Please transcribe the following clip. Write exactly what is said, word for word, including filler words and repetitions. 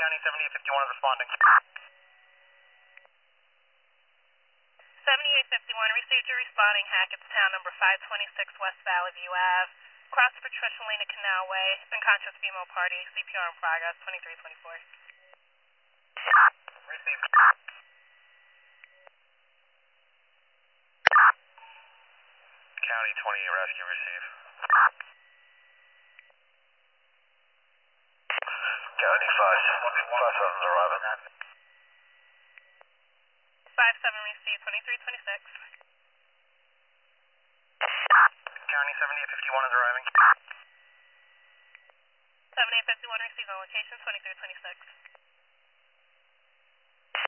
County seventy-eight fifty-one is responding. seventy-eight fifty-one, received your responding Hackettstown, number five twenty-six West Valley View Ave. Cross Patricia Lena Canal Way, unconscious female party, C P R in progress, twenty-three twenty-four. Received. County twenty, rescue receive. County five, five seven's arriving. five seven received, twenty-three twenty-six. County seventy-eight fifty-one is arriving. seventy-eight fifty-one received on location, twenty-three twenty-six.